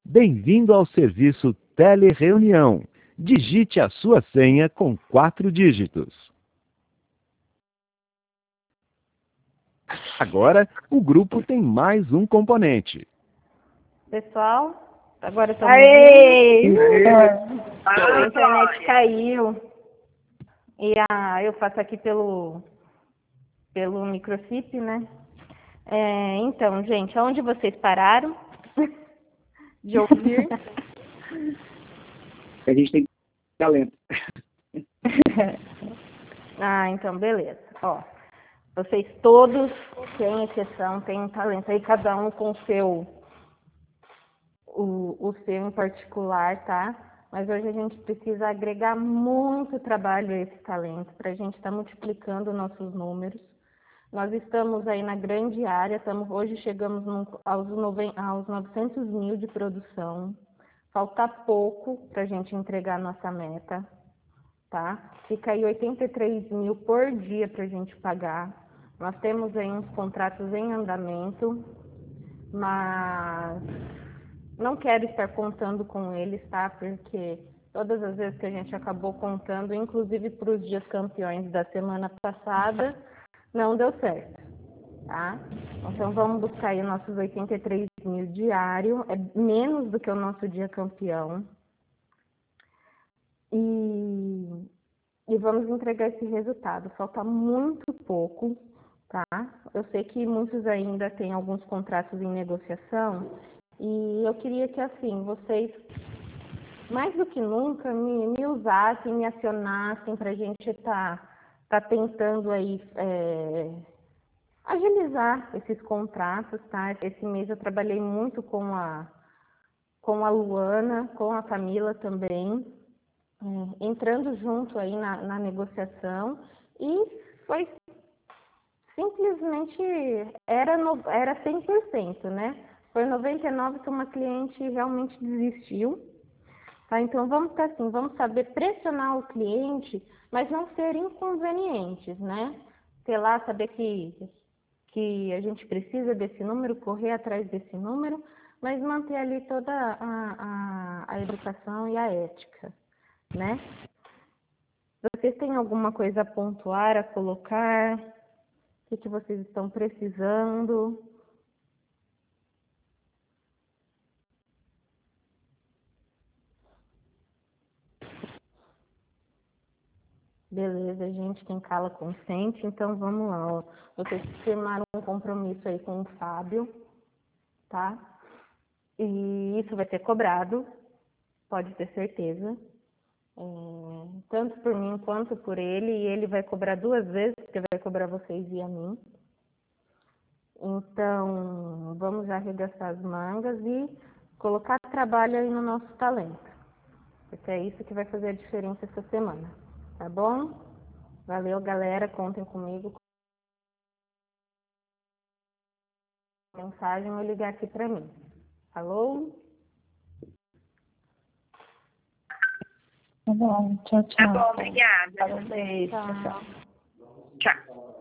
Bem-vindo ao serviço Telereunião. Digite a sua senha com 4 dígitos. Agora, o grupo tem mais um componente. Pessoal, agora estamos Aê! a internet caiu. E eu faço aqui pelo microchip, né? Então, gente, aonde vocês pararam de ouvir? A gente tem talento. Então, beleza. Ó, vocês todos, sem exceção, têm um talento aí, cada um com o seu em particular, tá? Mas hoje a gente precisa agregar muito trabalho a esse talento para a gente estar multiplicando nossos números. Nós estamos aí na grande área, hoje chegamos aos 900 mil de produção. Falta pouco para a gente entregar a nossa meta, tá? Fica aí 83 mil por dia para a gente pagar. Nós temos aí uns contratos em andamento, mas não quero estar contando com eles, tá? Porque todas as vezes que a gente acabou contando, inclusive para os dias campeões da semana passada, não deu certo, tá? Então vamos buscar aí nossos 83 mil diário, é menos do que o nosso dia campeão. E vamos entregar esse resultado. Falta muito pouco, tá? Eu sei que muitos ainda têm alguns contratos em negociação e eu queria que, assim, vocês, mais do que nunca, me usassem, me acionassem para a gente tá tentando aí agilizar esses contratos, tá? Esse mês eu trabalhei muito com a Luana, com a Camila também, entrando junto aí na negociação, e foi simplesmente, era 100%, né? Foi 99% que uma cliente realmente desistiu, tá? Então vamos ficar assim, vamos saber pressionar o cliente, mas não ser inconvenientes, né? Sei lá, saber que a gente precisa desse número, correr atrás desse número, mas manter ali toda a educação e a ética, né? Vocês têm alguma coisa a pontuar, a colocar? O que vocês estão precisando? Beleza, gente, quem cala consente, então vamos lá, ó. Vocês firmaram um compromisso aí com o Fábio, tá? E isso vai ser cobrado, pode ter certeza. Tanto por mim quanto por ele, e ele vai cobrar 2 vezes, porque vai cobrar vocês e a mim. Então, vamos já arregaçar as mangas e colocar trabalho aí no nosso talento, porque é isso que vai fazer a diferença essa semana, tá bom? Valeu, galera, contem comigo. Mensagem ou ligar aqui para mim. Alô? Tá bom, tchau, tchau. Tá bom, obrigada. Um beijo, tchau. Tchau.